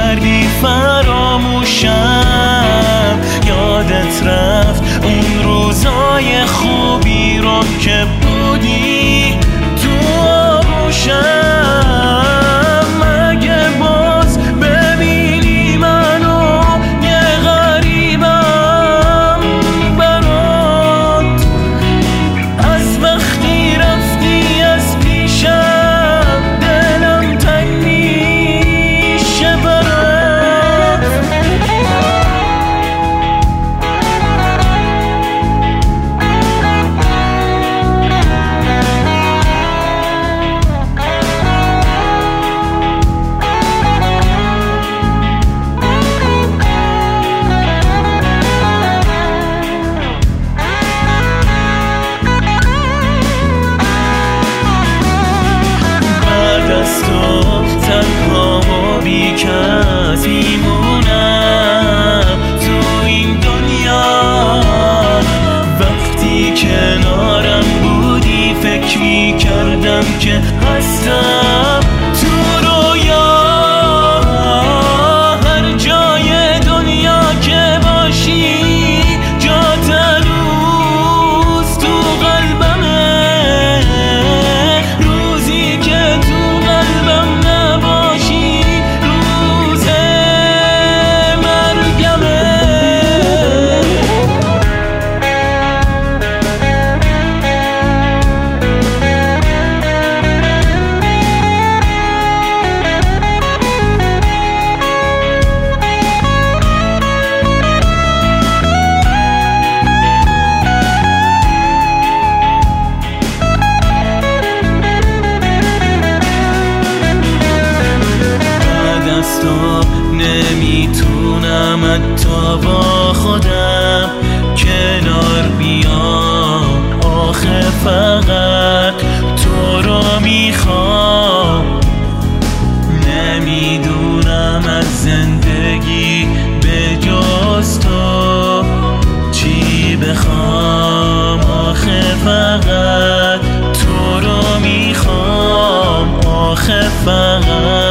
کردی فراموشم، یادت رفت اون روزای خوبی رو که بودی تو آغوشم. مگه باز ببینی منو یه غریبم برات، از وقتی رفتی از پیشم دلم تنگ میشه برات. تنها و بی کس میمونم تو این دنیا، وقتی کنارم بودی فکر میکردم که هستم تو رویا. هر جای دنیا که باشی جات هنوز تو قلبمه، روزی که تو قلبم نباشی روز مرگمه. نمیتونم حتی با خودم کنار بیام، آخه فقط تو رو میخوام. نمیدونم از زندگی به جز تو چی بخوام، آخه فقط تو رو میخوام، آخه فقط